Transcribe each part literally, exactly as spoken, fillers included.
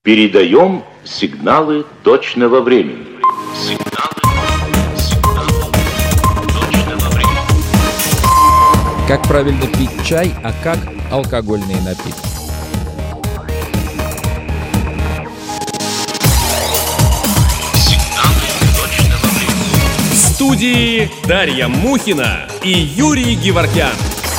Передаем сигналы точного времени. Сигналы, сигналы точного времени. Как правильно пить чай, а как алкогольные напитки? В студии Дарья Мухина и Юрий Геворкян.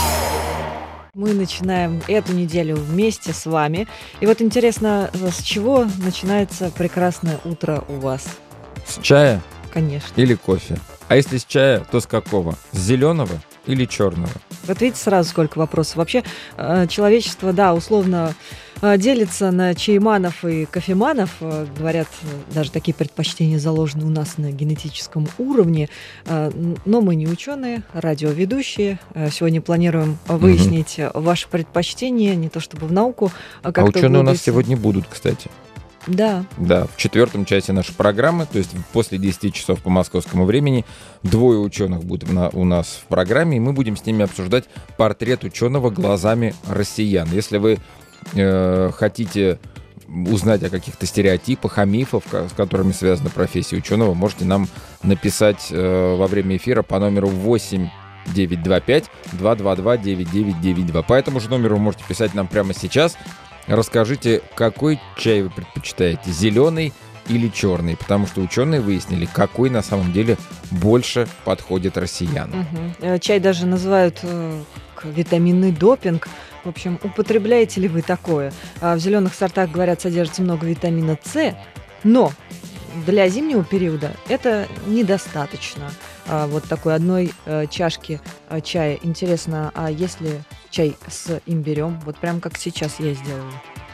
Мы начинаем эту неделю вместе с вами. И вот интересно, с чего начинается прекрасное утро у вас? С чая? Конечно. Или кофе? А если с чая, то с какого? С зеленого или черного? Вот видите, сразу сколько вопросов. Вообще человечество, да, условно делится на чаеманов и кофеманов. Говорят, даже такие предпочтения заложены у нас на генетическом уровне. Но мы не ученые, радиоведущие. Сегодня планируем выяснить угу. ваши предпочтения, не то чтобы в науку. А, а ученые у нас сегодня будут, кстати. Да. Да, в четвертом часе нашей программы, то есть после десяти часов по московскому времени, двое ученых будут на, у нас в программе, и мы будем с ними обсуждать портрет ученого глазами россиян. Если вы э, хотите узнать о каких-то стереотипах, о мифах, с которыми связана профессия ученого, можете нам написать э, во время эфира по номеру восемь девятьсот двадцать пять двести двадцать два девяносто девять девяносто два. По этому же номеру вы можете писать нам прямо сейчас. Расскажите, какой чай вы предпочитаете, зеленый или черный? Потому что ученые выяснили, какой на самом деле больше подходит россиянам. Угу. Чай даже называют э, витаминный допинг. В общем, употребляете ли вы такое? В зеленых сортах, говорят, содержится много витамина С, но для зимнего периода это недостаточно. Вот такой одной э, чашки э, чая. Интересно, а если чай с имбирем? Вот прям как сейчас я сделала.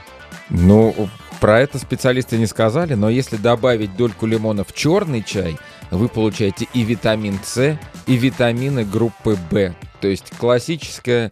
Ну, про это специалисты не сказали, но если добавить дольку лимона в черный чай, вы получаете и витамин С, и витамины группы В. То есть классическое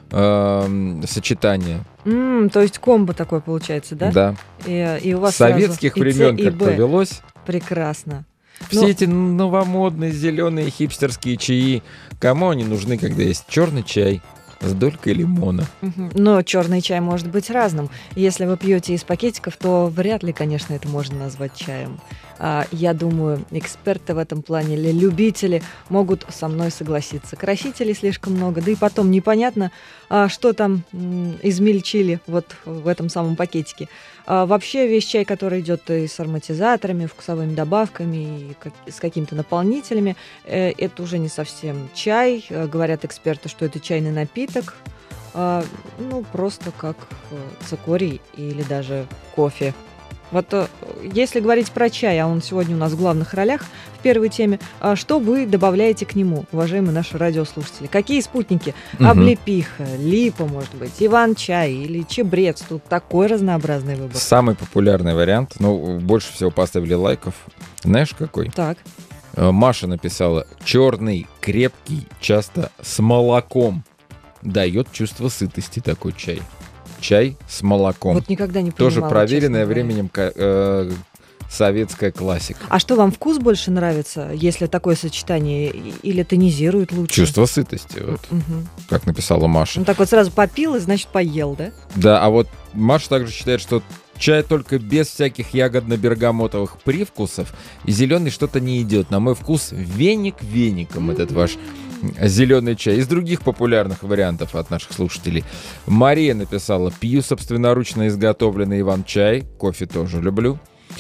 э, сочетание. Mm, то есть комбо такое получается, да? Да. И, и у вас с советских времен как-то велось. Прекрасно. Все Но... эти новомодные зеленые хипстерские чаи, кому они нужны, когда есть черный чай с долькой лимона? Угу. Но черный чай может быть разным. Если вы пьете из пакетиков, то вряд ли, конечно, это можно назвать чаем. А, я думаю, эксперты в этом плане или любители могут со мной согласиться. Красителей слишком много, да и потом непонятно, а, что там м- измельчили вот в этом самом пакетике. А, вообще весь чай, который идет и с ароматизаторами, вкусовыми добавками, и как- с какими-то наполнителями, э, это уже не совсем чай. Э, говорят эксперты, что это чайный напиток. А, ну, просто как э, цикорий или даже кофе. Вот если говорить про чай, а он сегодня у нас в главных ролях в первой теме, что вы добавляете к нему, уважаемые наши радиослушатели? Какие спутники? Угу. Облепиха, липа, может быть, иван-чай или чебрец? Тут такой разнообразный выбор. Самый популярный вариант, ну, больше всего поставили лайков. Знаешь, какой? Так. Маша написала: черный, крепкий, часто с молоком. Дает чувство сытости такой чай. Чай с молоком. Вот никогда не понимала. Тоже проверенная временем э, советская классика. А что, вам вкус больше нравится, если такое сочетание, или тонизирует лучше? Чувство сытости, вот, угу. как написала Маша. Ну так вот сразу попил и, значит, поел, да? Да, а вот Маша также считает, что чай только без всяких ягодно-бергамотовых привкусов, и зеленый что-то не идет. На мой вкус веник веником этот ваш зеленый чай. Из других популярных вариантов от наших слушателей. Мария написала: пью собственноручно изготовленный иван-чай. Кофе тоже люблю.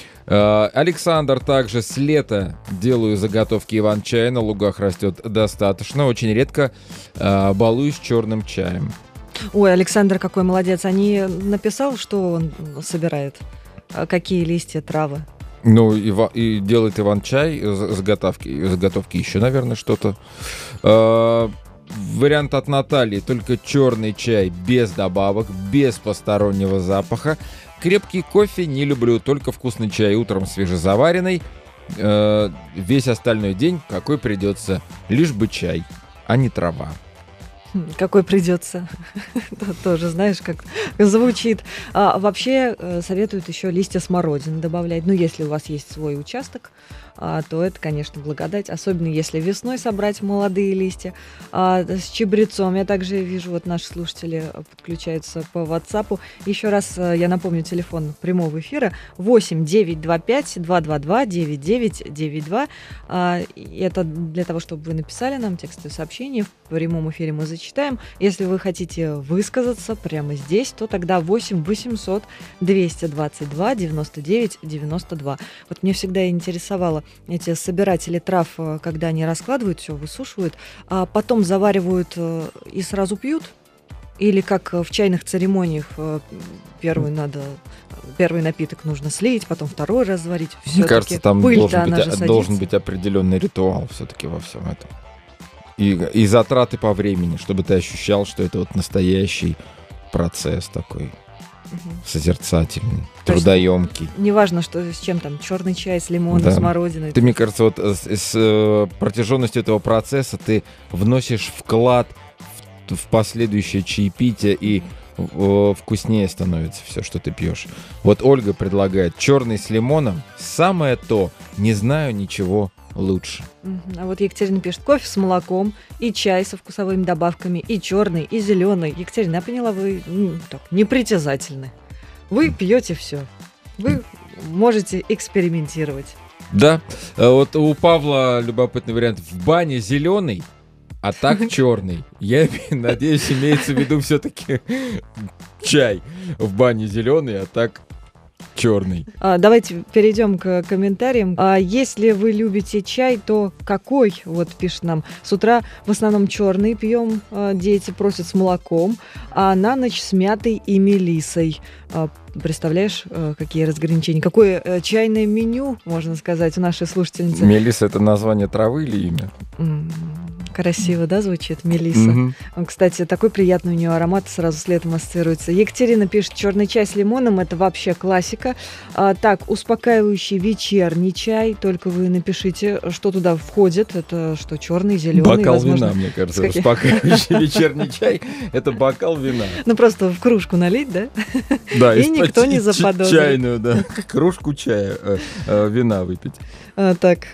Александр также: с лета делаю заготовки иван-чая. На лугах растет достаточно. Очень редко балуюсь черным чаем. Ой, Александр какой молодец. А не написал, что он собирает? Какие листья, травы? Ну, и, и делает иван-чай, заготовки, заготовки еще, наверное, что-то. Э, вариант от Натальи: только черный чай без добавок, без постороннего запаха. Крепкий кофе не люблю, только вкусный чай утром свежезаваренный. Э, весь остальной день какой придется, лишь бы чай, а не трава. Какой придется. Тоже, знаешь, как звучит. А, вообще э, советуют еще листья смородины добавлять. Ну, если у вас есть свой участок, а, то это, конечно, благодать. Особенно если весной собрать молодые листья. А, с чабрецом. Я также вижу, вот наши слушатели подключаются по WhatsApp. Еще раз э, я напомню телефон прямого эфира восемь девятьсот двадцать пять двести двадцать два девяносто девять девяносто два. А, это для того, чтобы вы написали нам текстовое сообщение. В прямом эфире мы зачитаем. Если вы хотите высказаться прямо здесь, то тогда восемь восемьсот двести двадцать два девяносто девять девяносто два. Вот мне всегда интересовало эти собиратели трав, когда они раскладывают все, высушивают, а потом заваривают и сразу пьют? Или как в чайных церемониях первый надо, первый напиток нужно слить, потом второй разварить. Мне кажется, там должен быть, должен быть определенный ритуал все-таки во всем этом. И, и затраты по времени, чтобы ты ощущал, что это вот настоящий процесс такой. Угу. Созерцательный, то трудоемкий. Неважно, что с чем там, черный чай с лимоном, да. Смородиной. Ты, мне кажется, вот с, с э, протяженностью этого процесса ты вносишь вклад в, в последующее чаепитие, и э, вкуснее становится все, что ты пьешь. Вот Ольга предлагает черный с лимоном. Самое то, не знаю ничего лучше. А вот Екатерина пишет: кофе с молоком и чай со вкусовыми добавками, и черный, и зеленый. Екатерина, я поняла, вы ну, так, непритязательны. Вы пьете все. Вы можете экспериментировать. Да. Вот у Павла любопытный вариант. В бане зеленый, а так черный. Я надеюсь, имеется в виду все-таки чай. В бане зеленый, а так черный. А, давайте перейдем к комментариям. А, если вы любите чай, то какой? Вот пишет нам. С утра в основном черный пьем, а, дети просят с молоком, а на ночь с мятой и мелиссой. А, представляешь, а, какие разграничения? Какое а, чайное меню, можно сказать, у нашей слушательницы? Мелисса — это название травы или имя? Mm. Красиво, да, звучит Мелисса? Mm-hmm. Кстати, такой приятный у нее аромат сразу следом ассоциируется. Екатерина пишет: черный чай с лимоном — это вообще классика. А, так, успокаивающий вечерний чай. Только вы напишите, что туда входит. Это что, черный, зеленый? Бокал возможно, вина, мне кажется. Какие... Успокаивающий вечерний чай — это бокал вина. Ну, просто в кружку налить, да? Да, и никто не заподозрит. Чайную, да. Кружку чая, вина выпить. Так,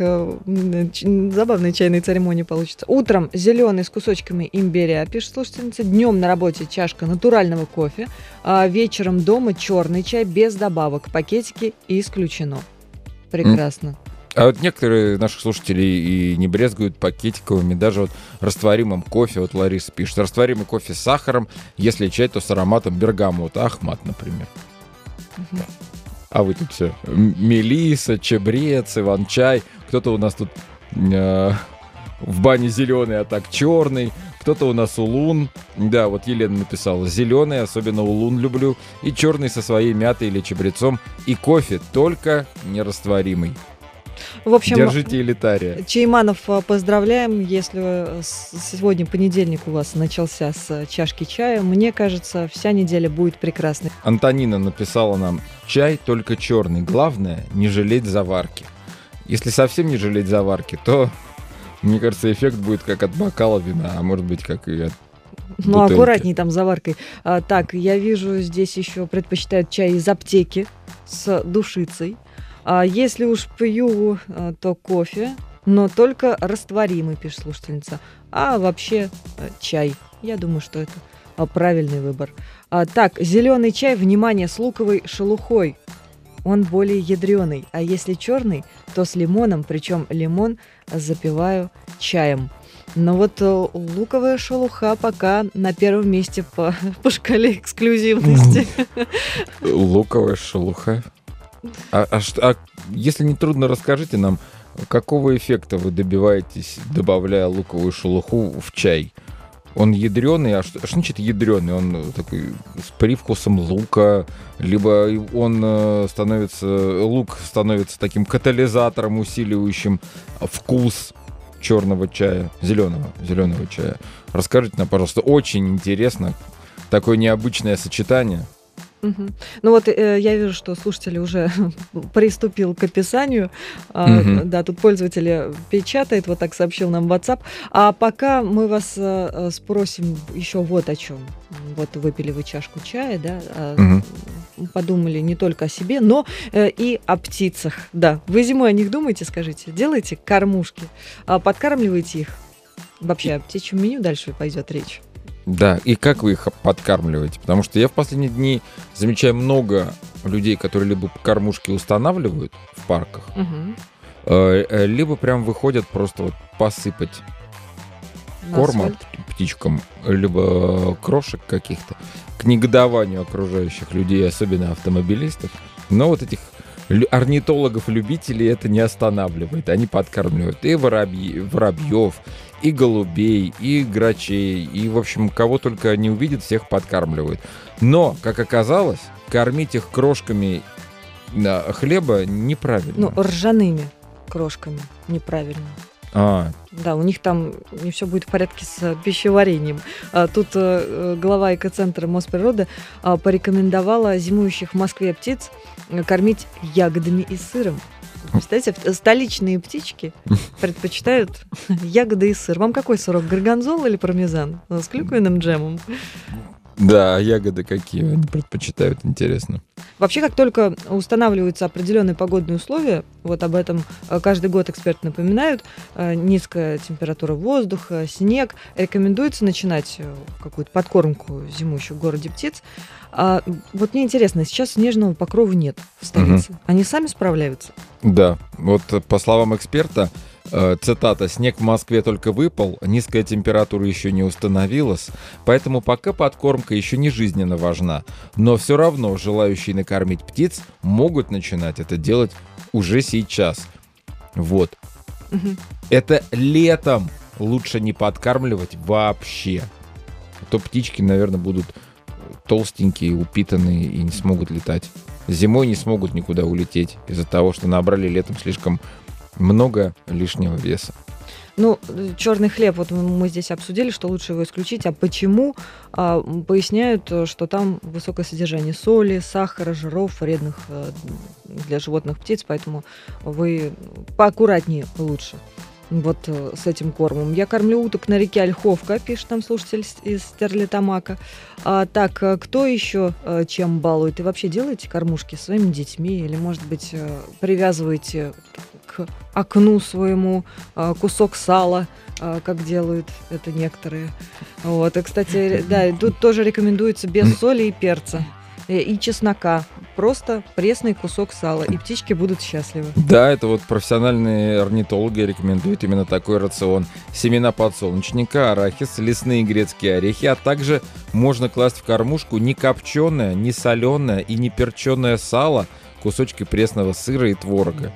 забавная чайная церемония получится. Утром зеленый с кусочками имбиря, пишет слушательница. Днем на работе чашка натурального кофе. А вечером дома черный чай без добавок. Пакетики исключено. Прекрасно. А вот некоторые наших слушателей и не брезгуют пакетиковыми, даже вот растворимым кофе. Вот Лариса пишет: растворимый кофе с сахаром, если чай, то с ароматом бергамота. Ахмат, например. Угу. А вы тут все. Мелисса, чабрец, иван-чай. Кто-то у нас тут э, в бане зеленый, а так черный. Кто-то у нас улун. Да, вот Елена написала: зеленый, особенно улун люблю. И черный со своей мятой или чабрецом. И кофе, только нерастворимый. В общем, держите элитария. Чайманов, поздравляем. Если сегодня понедельник у вас начался с чашки чая, мне кажется, вся неделя будет прекрасной. Антонина написала нам: чай только черный. Главное, не жалеть заварки. Если совсем не жалеть заварки, то, мне кажется, эффект будет как от бокала вина, а может быть, как и от Ну, бутылки. Аккуратней там с заваркой. А, так, я вижу, здесь еще предпочитают чай из аптеки с душицей. А если уж пью, то кофе, но только растворимый, пишет слушательница. А вообще чай. Я думаю, что это правильный выбор. А, так, зеленый чай, внимание, с луковой шелухой. Он более ядреный. А если черный, то с лимоном, причем лимон запиваю чаем. Но вот луковая шелуха пока на первом месте по, по шкале эксклюзивности. Луковая шелуха? А, а, а если не трудно, расскажите нам, какого эффекта вы добиваетесь, добавляя луковую шелуху в чай? Он ядреный, а что, что значит ядреный? Он такой с привкусом лука, либо он становится, лук становится таким катализатором, усиливающим вкус черного чая, зеленого, зеленого чая. Расскажите нам, пожалуйста, очень интересно, такое необычное сочетание. Мгм. Ну вот э, я вижу, что слушатель уже приступил к описанию. А, Мгм. да, тут пользователь печатает, вот так сообщил нам в WhatsApp. А пока мы вас э, э, спросим еще вот о чем. Вот выпили вы чашку чая, да, а, Мгм. м, подумали не только о себе, но э, и о птицах. Да, вы зимой о них думаете, скажите? Делаете кормушки, а, подкармливаете их? Вообще о птичьем меню дальше пойдет речь. Да, и как вы их подкармливаете? Потому что я в последние дни замечаю много людей, которые либо кормушки устанавливают в парках, Мгм. э, э, либо прям выходят просто вот посыпать На корма асфальт. п- птичкам, либо крошек каких-то, к негодованию окружающих людей, особенно автомобилистов. Но вот этих лю- орнитологов-любителей это не останавливает. Они подкармливают и воробьи, воробьев, и голубей, и грачей, и, в общем, кого только не увидят, всех подкармливают. Но, как оказалось, кормить их крошками на хлеба неправильно. Ну, ржаными крошками. Неправильно. А, Да, у них там не все будет в порядке с э, пищеварением. А, Тут э, э, глава экоцентра Мосприроды а, порекомендовала зимующих в Москве птиц э, кормить ягодами и сыром. Представляете, в- столичные птички предпочитают ягоды и сыр. Вам какой сырок, горгонзол или пармезан? С клюквенным джемом. да, а ягоды какие они предпочитают, интересно. Вообще, как только устанавливаются определенные погодные условия, вот об этом э, каждый год эксперты напоминают, э, низкая температура воздуха, снег, рекомендуется начинать э, какую-то подкормку зимующих в городе птиц. А, вот мне интересно, сейчас снежного покрова нет в столице. Они сами справляются? Да, вот э, по словам эксперта, э, цитата, «Снег в Москве только выпал, низкая температура еще не установилась, поэтому пока подкормка еще не жизненно важна, но все равно желающие накормить птиц могут начинать это делать уже сейчас». Вот. Мгм. Это летом лучше не подкармливать вообще. А то птички, наверное, будут толстенькие, упитанные и не смогут летать. Зимой не смогут никуда улететь из-за того, что набрали летом слишком много лишнего веса. Ну, черный хлеб, вот мы мы здесь обсудили, что лучше его исключить. А почему? А, м, поясняют, э, что там высокое содержание соли, сахара, жиров, вредных э, для животных птиц, поэтому вы поаккуратнее лучше. Вот э, с этим кормом. Я кормлю уток на реке Ольховка, пишет там слушатель с- из Стерлитамака. А, так, э, кто еще э, чем балует? И вообще делаете кормушки своими детьми? Или, может быть, э, привязываете к окну своему э, кусок сала, э, как делают это некоторые? Вот. И, кстати, да, тут тоже рекомендуется без соли и перца. э, И чеснока. Просто пресный кусок сала. И птички будут счастливы. Да, это вот профессиональные орнитологи рекомендуют именно такой рацион. Семена подсолнечника, арахис, лесные грецкие орехи, а также можно класть в кормушку не копченое, не соленое и не перченое сало, кусочки пресного сыра и творога.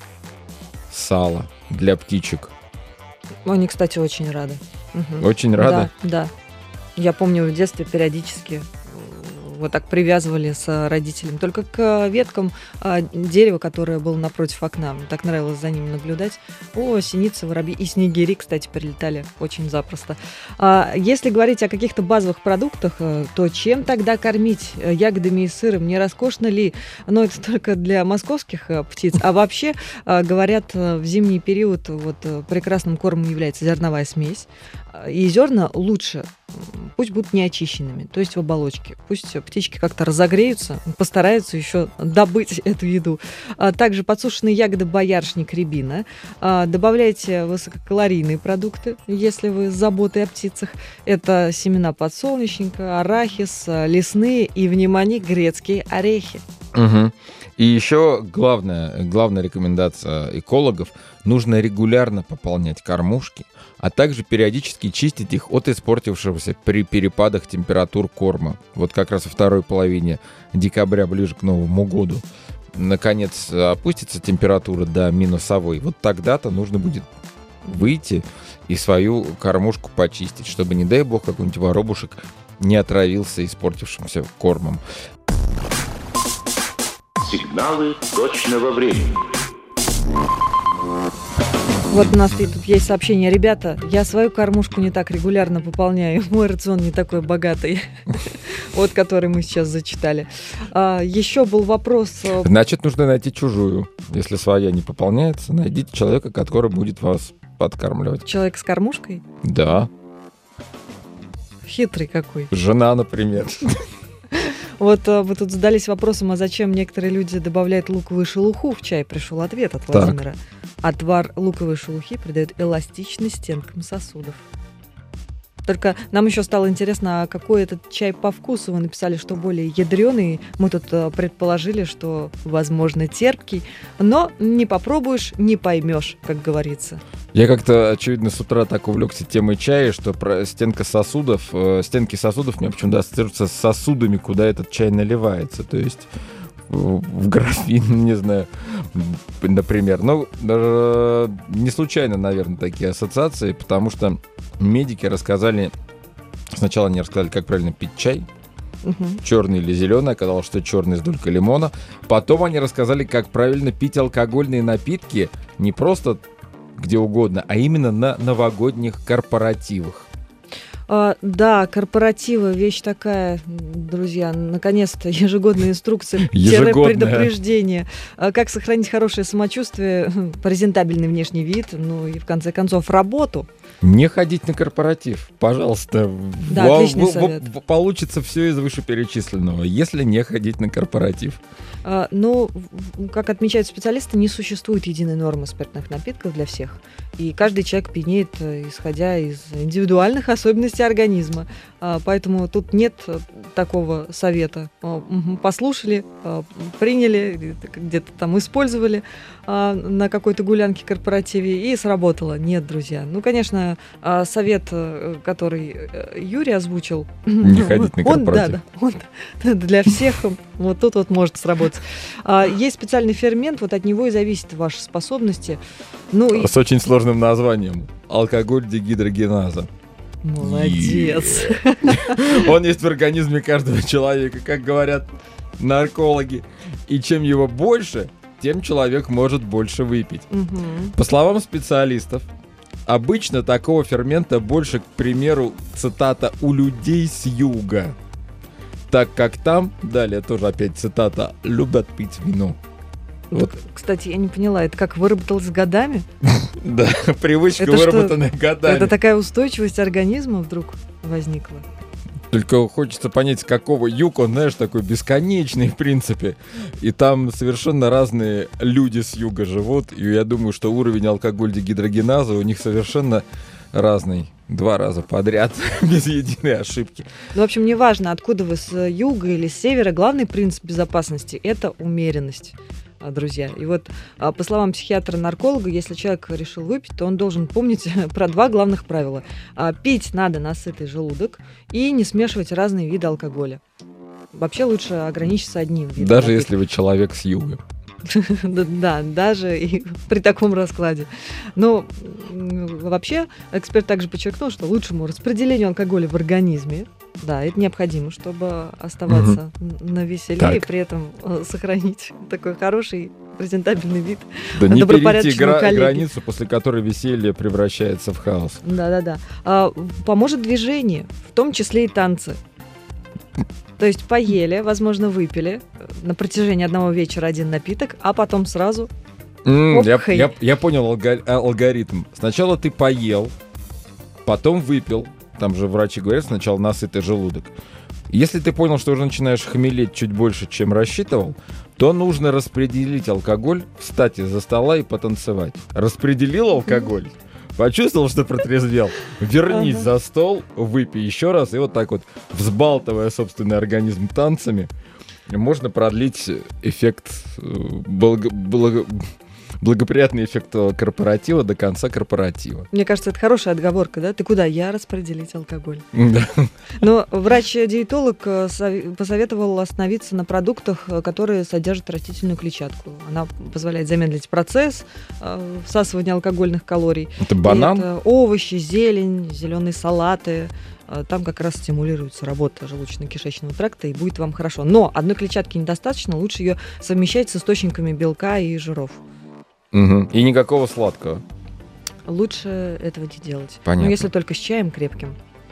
Сало для птичек. Они, кстати, очень рады. Мгм. Очень рада. Да, да. Я помню, в детстве периодически э, вот так привязывали с родителями. Только к э, веткам а, дерева, которое было напротив окна. Мне так нравилось за ними наблюдать. О, синицы, воробьи и снегири, кстати, прилетали очень запросто. А, если говорить о каких-то базовых продуктах, э, то чем тогда кормить э, ягодами и сыром? Не роскошно ли? Но это только для московских э, птиц. А вообще, э, говорят, э, в зимний период вот э, прекрасным кормом является зерновая смесь. Э, И зерна лучше, м, пусть будут неочищенными, то есть в оболочке. Пусть э, птички как-то разогреются, постараются еще добыть эту еду. А также подсушенные ягоды боярышник, рябина. А, добавляйте высококалорийные продукты, если вы с заботой о птицах. Это семена подсолнечника, арахис, а, лесные и, внимание, грецкие орехи. Мгм. И еще главная, главная рекомендация экологов: нужно регулярно пополнять кормушки, а также периодически чистить их от испортившегося при перепадах температур корма. Вот как раз во второй половине декабря, ближе к Новому году, наконец опустится температура до минусовой. Вот тогда-то нужно будет выйти и свою кормушку почистить, чтобы, не дай бог, какой-нибудь воробушек не отравился испортившимся кормом. Сигналы точного времени. Вот у нас и тут есть сообщение. Ребята, я свою кормушку не так регулярно пополняю. Мой рацион не такой богатый. вот который мы сейчас зачитали. А, еще был вопрос... Значит, нужно найти чужую. Если своя не пополняется, найдите человека, который будет вас подкармливать. Человек с кормушкой? Да. Хитрый какой. Жена, например. Вот вы тут задались вопросом, а зачем некоторые люди добавляют луковую шелуху в чай? Пришел ответ от Владимира. Отвар луковой шелухи придает эластичность стенкам сосудов. Только нам еще стало интересно, а какой этот чай по вкусу. Вы написали, что более ядреный. Мы тут предположили, что, возможно, терпкий. Но не попробуешь, не поймешь, как говорится. Я как-то, очевидно, с утра так увлекся темой чая, что про стенка сосудов, э, стенки сосудов мне почему-то ассоциируются с сосудами, куда этот чай наливается. То есть в, в графин, не знаю, например. Но э, не случайно, наверное, такие ассоциации, потому что медики рассказали, сначала они рассказали, как правильно пить чай, угу. черный или зеленый, оказалось, что черный с долькой лимона. Потом они рассказали, как правильно пить алкогольные напитки, не просто где угодно, а именно на новогодних корпоративах. А, да, корпоративы, вещь такая, друзья, наконец-то ежегодная инструкция, предупреждение, как сохранить хорошее самочувствие, презентабельный внешний вид, ну и в конце концов работу. Не ходить на корпоратив, пожалуйста. Да, в, отличный в, совет. В, получится все из вышеперечисленного, если не ходить на корпоратив. А, ну, как отмечают специалисты, не существует единой нормы спиртных напитков для всех. И каждый человек пьянеет, исходя из индивидуальных особенностей организма. А, поэтому тут нет такого совета. А, послушали, а, приняли, где-то там использовали а, на какой-то гулянке, корпоративе, и сработало. Нет, друзья. Ну, конечно, а, совет, который Юрий озвучил... Не ходить на корпоратив. Он, да, да, он для всех вот тут вот может сработать. А, есть специальный фермент, вот от него и зависят ваши способности. Ну, с и... очень сложным названием. Алкоголь дегидрогеназа. Молодец. Он есть в организме каждого человека, как говорят наркологи. И чем его больше, тем человек может больше выпить. Угу. По словам специалистов, обычно такого фермента больше, к примеру, цитата, у людей с юга. Так как там, далее тоже опять цитата, любят пить вино. Вот. Кстати, я не поняла, это как выработалось с годами? Да, привычка, выработанная годами. Это такая устойчивость организма вдруг возникла? Только хочется понять, с какого юг он, знаешь, такой бесконечный, в принципе. И там совершенно разные люди с юга живут. И я думаю, что уровень алкоголь-дегидрогеназа у них совершенно разный. Два раза подряд, без единой ошибки. Ну, в общем, неважно, откуда вы, с юга или с севера, главный принцип безопасности – это умеренность, друзья. И вот, по словам психиатра-нарколога, если человек решил выпить, то он должен помнить про два главных правила. Пить надо на сытый желудок и не смешивать разные виды алкоголя. Вообще лучше ограничиться одним видом. Даже напитка. Если вы человек с юга. Да, даже и при таком раскладе. Но вообще эксперт также подчеркнул, что лучшему распределению алкоголя в организме, да, это необходимо, чтобы оставаться угу. на веселе так. И при этом сохранить такой хороший презентабельный вид. Да не перейти гра- границу, после которой веселье превращается в хаос. Да-да-да. А, поможет движение, в том числе и танцы. То есть поели, возможно, выпили на протяжении одного вечера один напиток, а потом сразу... Mm, я, я, я понял алгори- алгоритм. Сначала ты поел, потом выпил. Там же врачи говорят, сначала насытый желудок. Если ты понял, что уже начинаешь хмелеть чуть больше, чем рассчитывал, то нужно распределить алкоголь, встать из-за стола и потанцевать. Распределил алкоголь, почувствовал, что протрезвел, вернись ага. за стол, выпей еще раз, и вот так вот, взбалтывая собственный организм танцами, можно продлить эффект, благо, благо, благоприятный эффект корпоратива до конца корпоратива. Мне кажется, это хорошая отговорка, да? Ты куда? Я распределить алкоголь. Да. Но врач-диетолог посоветовал остановиться на продуктах, которые содержат растительную клетчатку. Она позволяет замедлить процесс всасывания алкогольных калорий. Это банан? Это овощи, зелень, зеленые салаты. Там как раз стимулируется работа желудочно-кишечного тракта, и будет вам хорошо. Но одной клетчатки недостаточно, лучше ее совмещать с источниками белка и жиров. Угу. И никакого сладкого. Лучше этого не делать. Понятно. Ну, если только с чаем крепким.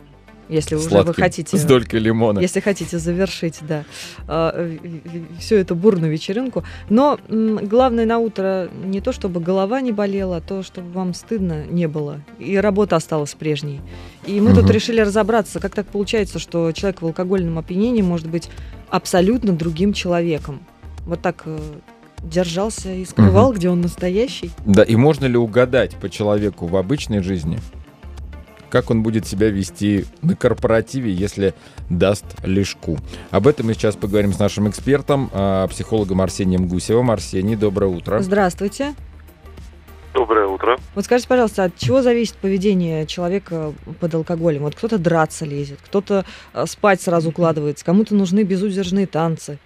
если уже Сладким, вы хотите... с долькой лимона. Если хотите завершить, да, всю эту бурную вечеринку. Но м, главное на утро не то, чтобы голова не болела, а то, чтобы вам стыдно не было. И работа осталась прежней. И мы тут Мгм. решили разобраться, как так получается, что человек в алкогольном опьянении может быть абсолютно другим человеком. Вот так э, держался и скрывал, где он настоящий. Да, и можно ли угадать по человеку в обычной жизни, как он будет себя вести на корпоративе, если даст лишку? Об этом мы сейчас поговорим с нашим экспертом, а, психологом Арсением Гусевым. Арсений, доброе утро. Здравствуйте. Доброе утро. Вот скажите, пожалуйста, от чего зависит поведение человека под алкоголем? Вот кто-то драться лезет, кто-то э, спать сразу укладывается, кому-то нужны безудержные танцы.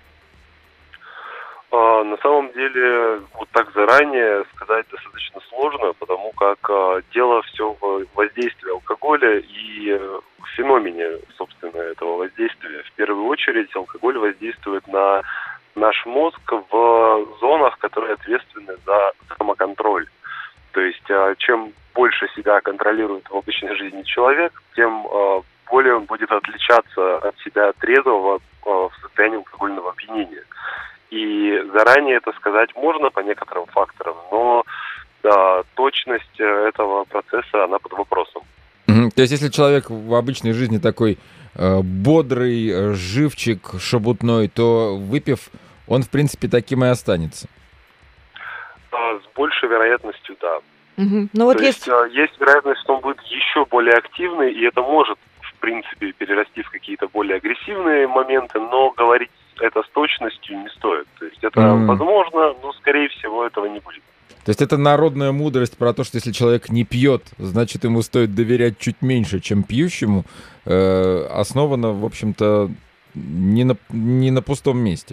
А, на самом деле, вот так заранее сказать достаточно сложно, потому как а, дело все в воздействии алкоголя и э, в феномене, собственно, этого воздействия. В первую очередь алкоголь воздействует на наш мозг в зонах, которые ответственны за самоконтроль. То есть, а, чем больше себя контролирует в обычной жизни человек, тем а, более он будет отличаться от себя трезвого а, в состоянии алкогольного опьянения. И заранее это сказать можно по некоторым факторам, но да, точность этого процесса, она под вопросом. Мгм. То есть, если человек в обычной жизни такой э, бодрый, э, живчик, шебутной, то выпив, он, в принципе, таким и останется. А, с большей вероятностью, да. Мгм. Ну вот То есть... есть а, есть вероятность, что он будет еще более активный, и это может, в принципе, перерасти в какие-то более агрессивные моменты, но говорить это с точностью не стоит. То есть это Мгм. возможно, но, скорее всего, этого не будет. То есть это народная мудрость про то, что если человек не пьет, значит, ему стоит доверять чуть меньше, чем пьющему, э, основана, в общем-то, не на, не на пустом месте.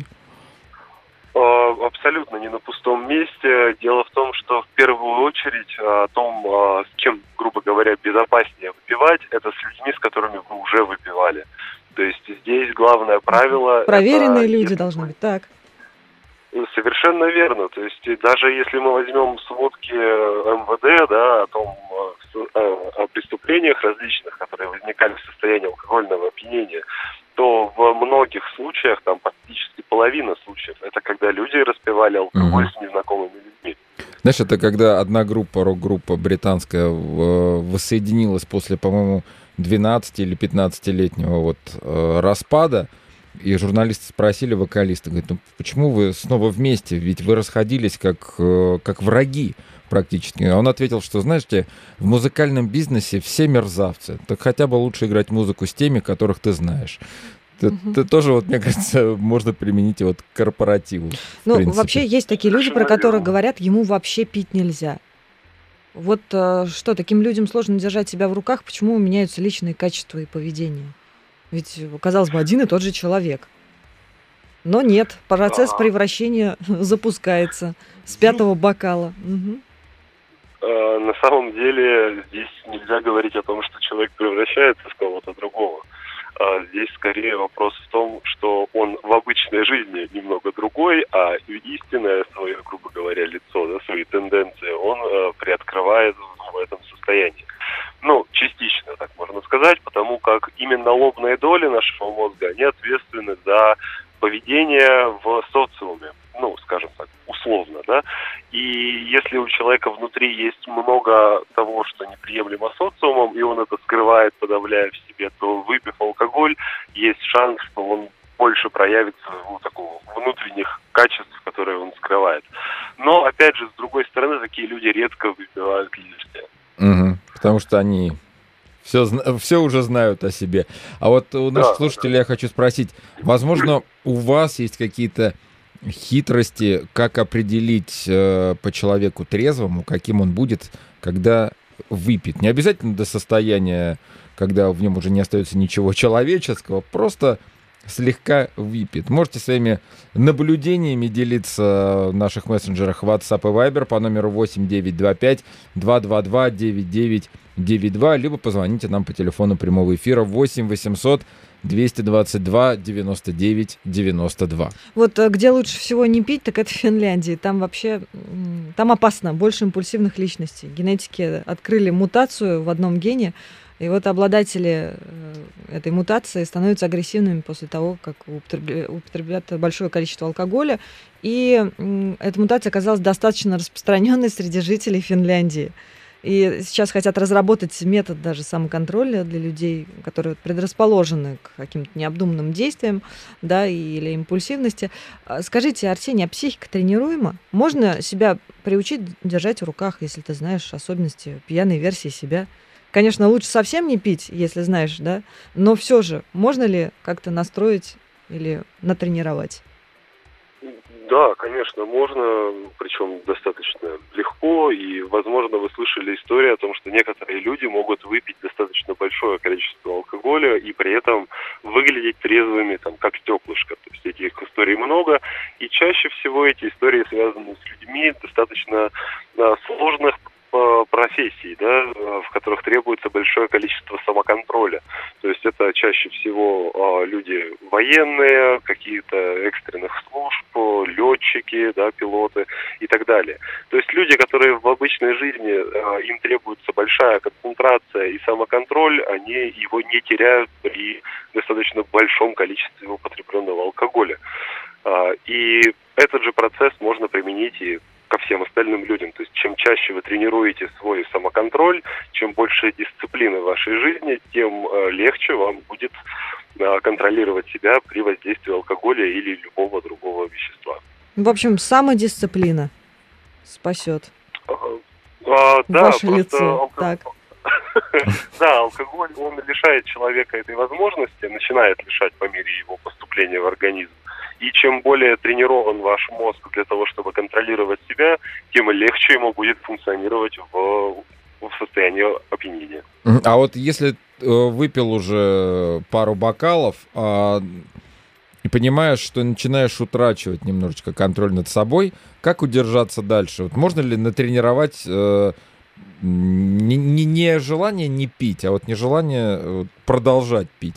А, Абсолютно не на пустом месте. Дело в том, что в первую очередь а, о том, а, с чем, грубо говоря, безопаснее выпивать, это с людьми, с которыми вы уже выпивали. То есть здесь главное правило... Проверенные это, люди если должны вы- быть, так. Совершенно верно. То есть и даже если мы возьмем сводки эм вэ дэ, да, о том, а, с- а, о преступлениях различных, которые возникали в состоянии алкогольного опьянения, то в многих случаях, там практически половина случаев, это когда люди распивали алкоголь Мгм. с незнакомыми людьми. Знаешь, это когда одна группа, рок-группа британская, в- воссоединилась после, по-моему, двенадцати или пятнадцатилетнего вот э, распада, и журналисты спросили вокалиста, говорят, ну почему вы снова вместе, ведь вы расходились как, э, как враги практически. А он ответил, что, знаете, в музыкальном бизнесе все мерзавцы, так хотя бы лучше играть музыку с теми, которых ты знаешь. Это, Мгм. это тоже, вот, мне кажется, можно применить и вот к корпоративу. в Ну, принципе. вообще есть такие люди, про Совершенно которых верно. говорят, ему вообще пить нельзя. Вот э, что, таким людям сложно держать себя в руках, почему меняются личные качества и поведение? Ведь, э, казалось бы, один и тот же человек. Но нет, процесс А. превращения запускается с пятого бокала. Мгм. Э, На самом деле здесь нельзя говорить о том, что человек превращается в кого-то другого. А Здесь скорее вопрос в том, что он в обычной жизни немного другой, а и истинное свое, грубо говоря, лицо, да, свои тенденции, он э, приоткрывает в этом состоянии. Ну, частично, так можно сказать, потому как именно лобные доли нашего мозга, они ответственны за поведение в социуме, ну, скажем так, условно, да. И если у человека внутри есть много того, что неприемлемо социумом, и он это скрывает, подавляя в себе, то, выпив алкоголь, есть шанс, что он больше проявит своего такого внутренних качеств, которые он скрывает. Но, опять же, с другой стороны, такие люди редко выпивают лишнее. Мгм. Потому что они все, все уже знают о себе. А вот у наших Да, слушателей я хочу спросить, возможно, у вас есть какие-то хитрости, как определить э, по человеку трезвому, каким он будет, когда выпьет? Не обязательно до состояния, когда в нем уже не остается ничего человеческого, просто слегка выпьет. Можете своими наблюдениями делиться в наших мессенджерах WhatsApp и Viber по номеру восемь девятьсот двадцать пять двести двадцать два девяносто девять девяносто два, либо позвоните нам по телефону прямого эфира восемь восемьсот двести двадцать два девяносто девять девяносто два. Вот э, где лучше всего не пить, так это в Финляндии. Там вообще м, там опасно, больше импульсивных личностей. Генетики открыли мутацию в одном гене, И вот обладатели этой мутации становятся агрессивными после того, как употребляют большое количество алкоголя. И эта мутация оказалась достаточно распространенной среди жителей Финляндии. И сейчас хотят разработать метод даже самоконтроля для людей, которые предрасположены к каким-то необдуманным действиям, да, или импульсивности. Скажите, Арсений, а психика тренируема? Можно себя приучить держать в руках, если ты знаешь особенности пьяной версии себя? Конечно, лучше совсем не пить, если знаешь, да, но все же можно ли как-то настроить или натренировать? Да, конечно, можно, причем достаточно легко, и, возможно, вы слышали историю о том, что некоторые люди могут выпить достаточно большое количество алкоголя и при этом выглядеть трезвыми, там, как стеклышко. То есть этих историй много, и чаще всего эти истории связаны с людьми достаточно а, сложных профессий, да, в которых требуется большое количество самоконтроля. То есть это чаще всего а, люди военные, какие-то экстренных служб, летчики, да, пилоты и так далее. То есть люди, которые в обычной жизни, а, им требуется большая концентрация и самоконтроль, они его не теряют при достаточно большом количестве употребленного алкоголя. А, и этот же процесс можно применить и ко всем остальным людям. То есть чем чаще вы тренируете свой самоконтроль, чем больше дисциплины в вашей жизни, тем э, легче вам будет э, контролировать себя при воздействии алкоголя или любого другого вещества. В общем, самодисциплина спасет а, да, ваше лицо. Так. Да, алкоголь, он лишает человека этой возможности, начинает лишать по мере его поступления в организм. И чем более тренирован ваш мозг для того, чтобы контролировать себя, тем легче ему будет функционировать в, в состоянии опьянения. А вот если выпил уже пару бокалов, а, и понимаешь, что начинаешь утрачивать немножечко контроль над собой, как удержаться дальше? Вот можно ли натренировать э, не, не, не желание не пить, а вот нежелание продолжать пить?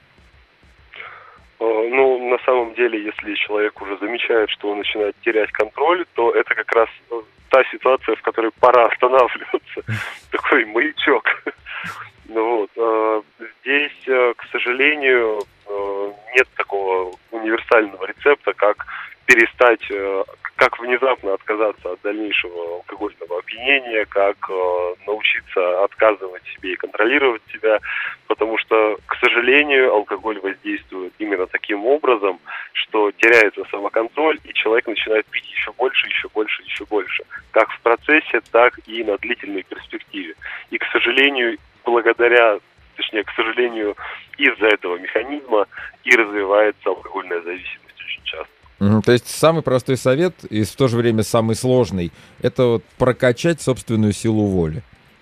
Ну, на самом деле, если человек уже замечает, что он начинает терять контроль, то это как раз та ситуация, в которой пора останавливаться. Такой маячок. Ну, вот. Здесь, к сожалению, нет такого универсального рецепта, как перестать, как внезапно отказаться от дальнейшего алкогольного опьянения, как научиться отказывать себе и контролировать себя, потому что, к сожалению, алкоголь воздействует именно таким образом, что теряется самоконтроль, и человек начинает пить еще больше, еще больше, еще больше, как в процессе, так и на длительной перспективе. И, к сожалению, благодаря, точнее, к сожалению, из-за этого механизма и развивается алкогольная зависимость очень часто. Угу, то есть самый простой совет и в то же время самый сложный — это вот прокачать собственную силу воли.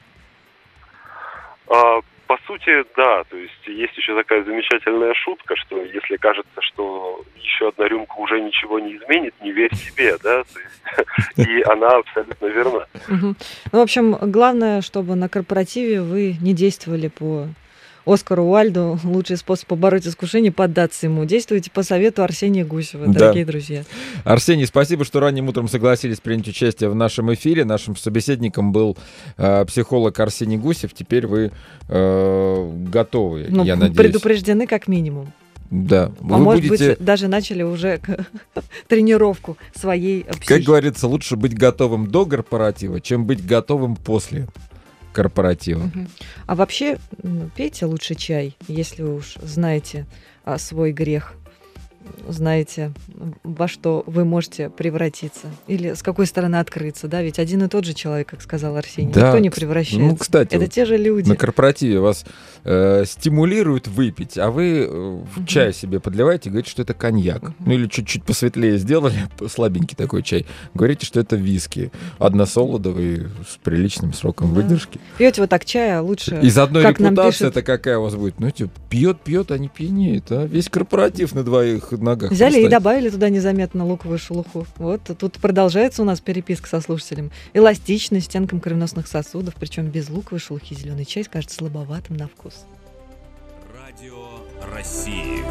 А, по сути, да. То есть есть еще такая замечательная шутка, что если кажется, что еще одна рюмка уже ничего не изменит, не верь себе, да. То есть, и она абсолютно верна. Ну, в общем, главное, чтобы на корпоративе вы не действовали по Оскару Уальду. Лучший способ побороть искушение — поддаться ему. Действуйте по совету Арсения Гусева, дорогие да. друзья. Арсений, спасибо, что ранним утром согласились принять участие в нашем эфире. Нашим собеседником был э, психолог Арсений Гусев. Теперь вы э, готовы, ну, я надеюсь. Предупреждены как минимум. Да. А вы может будете... быть, даже начали уже тренировку своей психики. Как говорится, лучше быть готовым до корпоратива, чем быть готовым после корпоратива. Угу. А вообще, ну, пейте лучше чай, если вы уж знаете а, свой грех, знаете, во что вы можете превратиться, или с какой стороны открыться, да, ведь один и тот же человек, как сказал Арсений, да, никто не превращается. Ну, кстати, это вот те же люди. На корпоративе вас э, стимулируют выпить, а вы э, в угу. чай себе подливаете и говорите, что это коньяк. Угу. Ну или чуть-чуть посветлее сделали, слабенький такой чай, говорите, что это виски, односолодовый с приличным сроком да. выдержки. Пьете вот так чай, а лучше... И заодно как репутация это какая у вас будет? Ну, типа, пьет, пьет, а не пьянеет, а весь корпоратив на двоих ногах. Взяли и добавили туда незаметно луковую шелуху. Вот тут продолжается у нас переписка со слушателем. Эластичность стенкам кровеносных сосудов, причем без луковой шелухи зеленый чай кажется слабоватым на вкус. Радио России.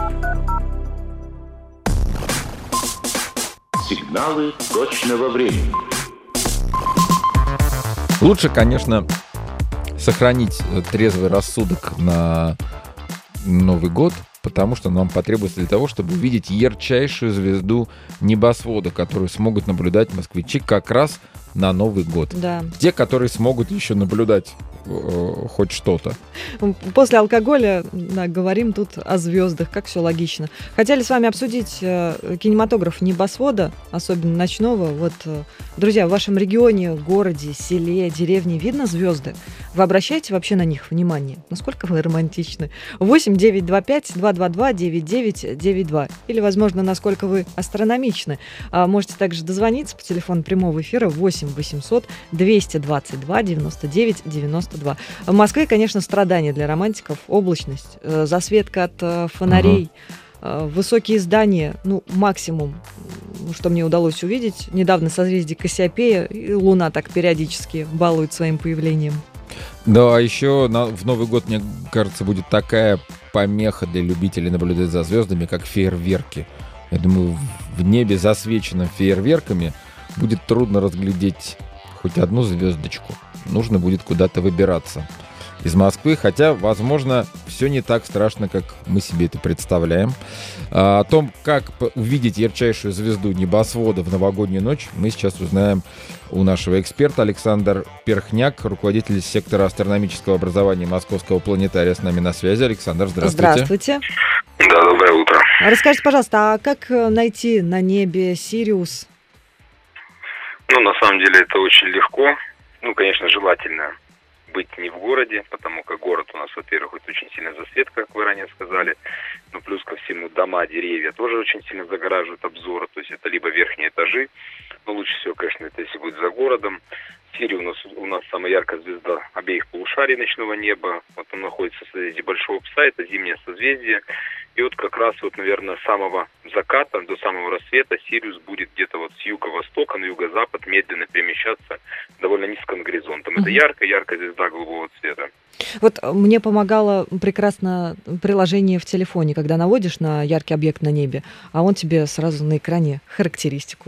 Сигналы точного времени. Лучше, конечно, сохранить трезвый рассудок на Новый год, потому что нам потребуется для того, чтобы увидеть ярчайшую звезду небосвода, которую смогут наблюдать москвичи как раз на Новый год. Да. Те, которые смогут еще наблюдать э, хоть что-то. После алкоголя, да, говорим тут о звездах, как все логично. Хотели с вами обсудить э, кинематограф небосвода, особенно ночного. Вот, э, друзья, в вашем регионе, городе, селе, деревне видно звезды? Вы обращаете вообще на них внимание? Насколько вы романтичны? восемь девятьсот двадцать пять двести двадцать два девяносто девять девяносто два. Или, возможно, насколько вы астрономичны. А можете также дозвониться по телефону прямого эфира восемь восемьсот двести двадцать два девяносто девять девяносто два. В Москве, конечно, страдания для романтиков. Облачность, э, засветка от э, фонарей, э, высокие здания. Ну, максимум, что мне удалось увидеть. Недавно созвездие Кассиопея, и Луна так периодически балует своим появлением. Да, а еще на, в Новый год, мне кажется, будет такая помеха для любителей наблюдать за звездами, как фейерверки. Я думаю, в небе, засвеченном фейерверками, будет трудно разглядеть хоть одну звездочку. Нужно будет куда-то выбираться из Москвы, хотя, возможно, все не так страшно, как мы себе это представляем. А, о том, как увидеть ярчайшую звезду небосвода в новогоднюю ночь, мы сейчас узнаем у нашего эксперта. Александр Перхняк, руководитель сектора астрономического образования Московского планетария, с нами на связи. Александр, здравствуйте. Здравствуйте. Да, доброе утро. Расскажите, пожалуйста, а как найти на небе Сириус? Ну, на самом деле, это очень легко. Ну, конечно, желательно быть не в городе, потому как город у нас, во-первых, это очень сильно засветка, как вы ранее сказали, но плюс ко всему дома, деревья тоже очень сильно загораживают обзор, то есть это либо верхние этажи, но лучше всего, конечно, это если будет за городом. Сирий у нас, у нас самая яркая звезда обеих полушарий ночного неба, вот он находится в созвездии Большого Пса, это зимнее созвездие, и вот как раз вот, наверное, с самого заката до самого рассвета Сириус будет где-то вот с юго-востока на юго-запад медленно перемещаться довольно низко над горизонтом. Это яркая-яркая звезда голубого цвета. Вот мне помогало прекрасно приложение в телефоне, когда наводишь на яркий объект на небе, а он тебе сразу на экране характеристику.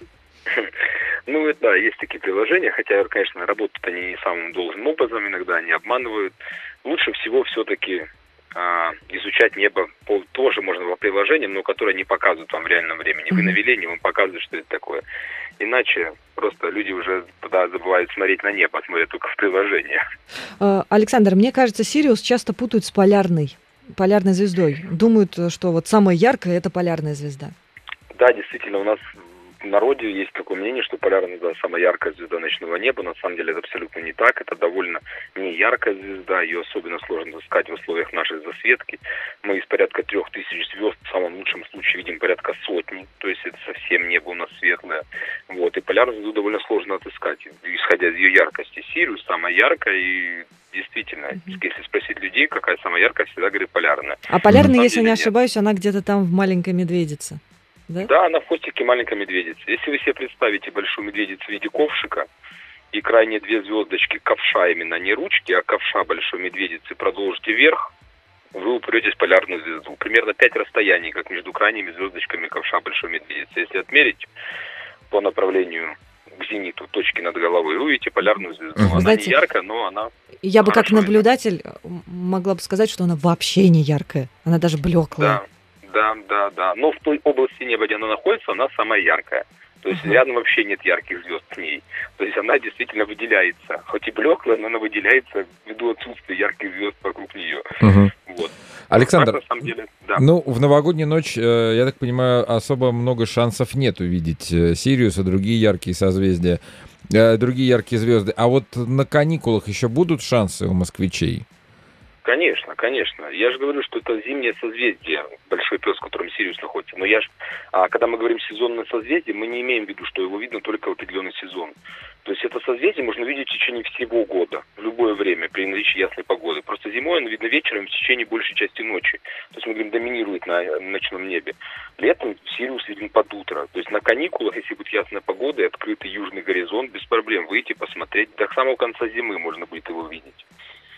Ну, это, да, есть такие приложения, хотя, конечно, работают они не самым должным образом, иногда они обманывают. Лучше всего все-таки а, изучать небо по, тоже можно по приложениям, но которые не показывают вам в реальном времени. Вы навели, не вам показывают, что это такое. Иначе просто люди уже тогда забывают смотреть на небо, смотрят только в приложение. Александр, мне кажется, Сириус часто путают с полярной, полярной звездой. Думают, что вот самая яркая — это полярная звезда. Да, действительно, у нас в народе есть такое мнение, что полярная звезда самая яркая звезда ночного неба. На самом деле это абсолютно не так. Это довольно не яркая звезда. Ее особенно сложно искать в условиях нашей засветки. Мы из порядка трех тысяч звезд в самом лучшем случае видим порядка сотни. То есть это совсем небо у нас светлое. Вот. И полярную звезду довольно сложно отыскать, исходя из ее яркости. Сириус самая яркая, и действительно, mm-hmm. если спросить людей, какая самая яркая, всегда говорит полярная. А полярная, если деле, не нет. ошибаюсь, она где-то там в маленькой медведице. Да? Да, она в хвостике маленькой медведицы. Если вы себе представите большую медведицу в виде ковшика, и крайние две звездочки ковша, именно не ручки, а ковша большой медведицы, продолжите вверх, вы упретесь в полярную звезду. Примерно пять расстояний, как между крайними звездочками ковша большой медведицы. Если отмерить по направлению к зениту точки над головой, вы увидите полярную звезду. Она Знаете, не яркая, но она... Я бы как видна. наблюдатель могла бы сказать, что она вообще не яркая. Она даже блеклая. Да. Да, да, да. Но в той области неба, где она находится, она самая яркая. То есть uh-huh. рядом вообще нет ярких звезд с ней. То есть она действительно выделяется. Хоть и блеклая, но она выделяется ввиду отсутствия ярких звезд вокруг нее. Uh-huh. Вот. Александр, так, на самом деле, да. ну, в новогоднюю ночь, я так понимаю, особо много шансов нет увидеть Сириус и другие яркие созвездия, другие яркие звезды. А вот на каникулах еще будут шансы у москвичей? Конечно, конечно. Я же говорю, что это зимнее созвездие, Большой Пес, в котором Сириус находится. Но я ж, а, когда мы говорим сезонное созвездие, мы не имеем в виду, что его видно только в определенный сезон. То есть это созвездие можно видеть в течение всего года, в любое время, при наличии ясной погоды. Просто зимой оно видно вечером в течение большей части ночи. То есть мы говорим, доминирует на ночном небе. Летом Сириус виден под утро. То есть на каникулах, если будет ясная погода и открытый южный горизонт, без проблем выйти, посмотреть. До самого конца зимы можно будет его видеть.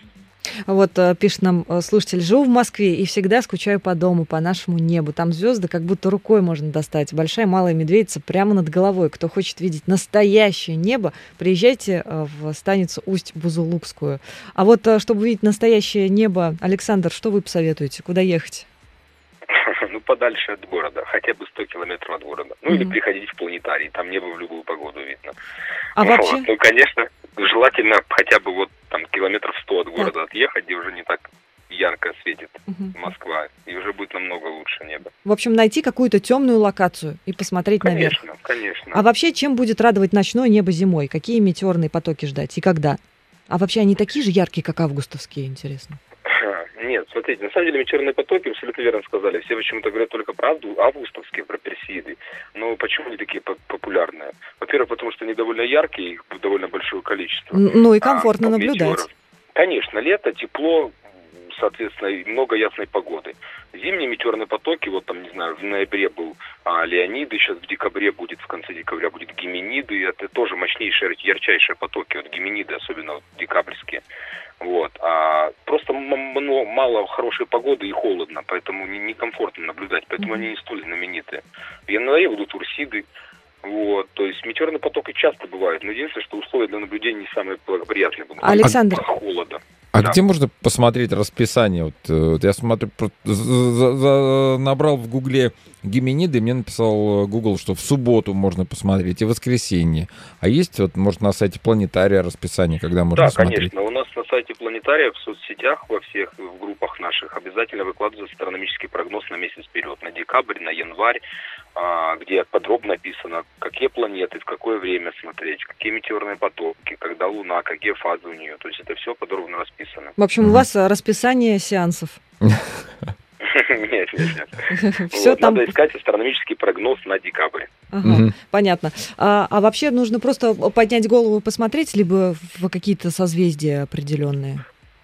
Вот э, пишет нам э, слушатель: живу в Москве и всегда скучаю по дому, по нашему небу. Там звезды как будто рукой можно достать. Большая малая медведица прямо над головой. Кто хочет видеть настоящее небо, приезжайте э, в станицу Усть-Бузулукскую. А вот э, чтобы видеть настоящее небо, Александр, что вы посоветуете? Куда ехать? Ну, подальше от города, хотя бы сто километров от города. Ну, Мгм. или приходить в планетарий, там небо в любую погоду видно. А Вот. вообще? Ну, конечно, желательно хотя бы вот там километров сто от города отъехать, где уже не так ярко светит Мгм. Москва, и уже будет намного лучше небо. В общем, найти какую-то темную локацию и посмотреть наверх. Конечно, конечно. А вообще, чем будет радовать ночное небо зимой? Какие метеорные потоки ждать и когда? А вообще, они такие же яркие, как августовские, интересно? Нет, смотрите, на самом деле метеорные потоки, абсолютно верно сказали. Все почему-то говорят только про авду- августовские, про персиды. Но почему они такие по- популярные? Во-первых, потому что они довольно яркие, их довольно большое количество. Н- Ну и А, комфортно наблюдать. метеоров. Конечно, лето, тепло, соответственно, и много ясной погоды. Зимние метеорные потоки, вот там, не знаю, в ноябре был а, Леониды, сейчас в декабре будет, в конце декабря будет Геминиды, это тоже мощнейшие, ярчайшие потоки, вот Геминиды, особенно вот декабрьские. Вот. А просто м- м- мало хорошей погоды и холодно, поэтому не- некомфортно наблюдать, поэтому Мгм. они не столь знаменитые. В январе будут Урсиды, вот, то есть метеорные потоки часто бывают, но единственное, что условия для наблюдения не самые благоприятные будут. Александр. Холода. А Да. где можно посмотреть расписание? Вот, э, вот я смотрю, про- за- за- за- набрал в Гугле Геминиды, мне написал э, Google, что в субботу можно посмотреть и в воскресенье. А есть вот, может, на сайте планетария расписание, когда можно Да, смотреть? конечно. У нас на сайте планетария, в соцсетях, во всех в группах наших обязательно выкладывается астрономический прогноз на месяц вперед, на декабрь, на январь, а, где подробно описано, какие планеты, в какое время смотреть, какие метеорные потоки, когда Луна, какие фазы у нее. То есть это все подробно расписано. В общем, у Мгм. вас а, расписание сеансов. Нет, нет, нет. Все Вот, там. Надо искать астрономический прогноз на декабрь. Ага, Мгм. понятно. А, а вообще нужно просто поднять голову и посмотреть, либо в какие-то созвездия определенные?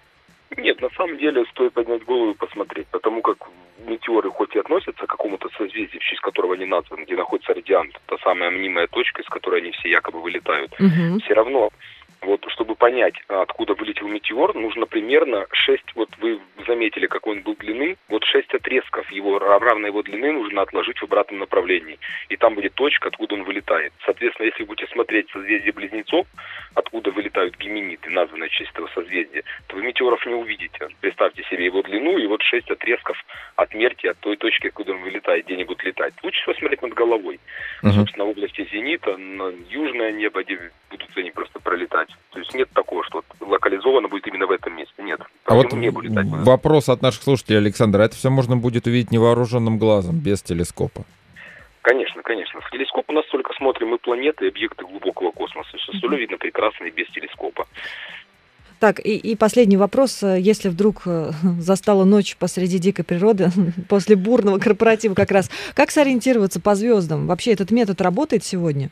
Нет, на самом деле стоит поднять голову и посмотреть, потому как метеоры хоть и относятся к какому-то созвездию, в честь которого они названы, где находится радиант, та самая мнимая точка, из которой они все якобы вылетают, Мгм. все равно, вот, чтобы понять, откуда вылетел метеор, нужно примерно шесть, вот вы заметили, какой он был длины, вот шесть отрезков его, равной его длины нужно отложить в обратном направлении, и там будет точка, откуда он вылетает. Соответственно, если вы будете смотреть созвездие Близнецов, откуда вылетают геминиды, названные в честь этого созвездия, то вы метеоров не увидите. Представьте себе его длину и вот шесть отрезков отмерьте от той точки, откуда он вылетает, где они будут летать. Лучше всего смотреть над головой. Мгм. Собственно, в области зенита, на южное небо, где будут они просто пролетать. То есть нет такого, что вот локализовано будет именно в этом месте. Нет. По А вот всему небу летать будут. вопрос от наших слушателей, Александр, это все можно будет увидеть невооруженным глазом, без телескопа? Конечно, конечно. В телескоп у нас только смотрим мы планеты и объекты глубокого космоса. Все остальное видно прекрасно и без телескопа. Так, и, и последний вопрос. Если вдруг э, застала ночь посреди дикой природы, после бурного корпоратива как раз, как сориентироваться по звездам? Вообще этот метод работает сегодня?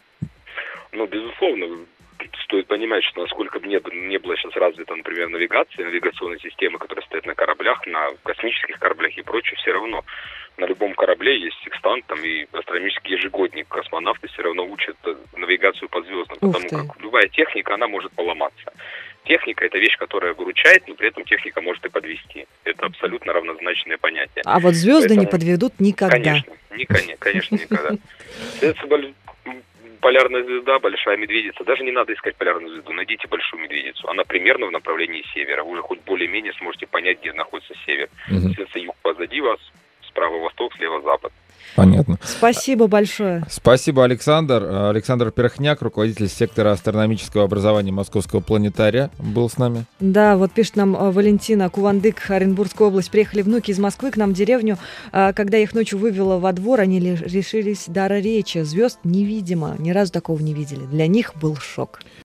Ну, безусловно, стоит понимать, что насколько бы не, не было сейчас развита, например, навигация, навигационные системы, которые стоят на кораблях, на космических кораблях и прочее, все равно на любом корабле есть секстант там, и астрономический ежегодник. Космонавты все равно учат э, навигацию по звездам, Ух потому ты. как любая техника, она может поломаться. Техника – это вещь, которая выручает, но при этом техника может и подвести. Это абсолютно равнозначное понятие. А вот звезды не Поэтому- подведут никогда. Конечно, не, коне- конечно, никогда. Это боль- полярная звезда, большая медведица. Даже не надо искать полярную звезду, найдите большую медведицу. Она примерно в направлении севера. Вы уже хоть более-менее сможете понять, где находится север. Мгм. Если юг позади вас, справа восток, слева запад. Понятно. Спасибо большое. Спасибо, Александр. Александр Перхняк, руководитель сектора астрономического образования Московского планетария, был с нами. Да, вот пишет нам э, Валентина, Кувандык, Оренбургская область. Приехали внуки из Москвы к нам в деревню. А, Когда их ночью вывела во двор, они ли- лишились дара речи. Звезд невидимо. Ни разу такого не видели. Для них был шок.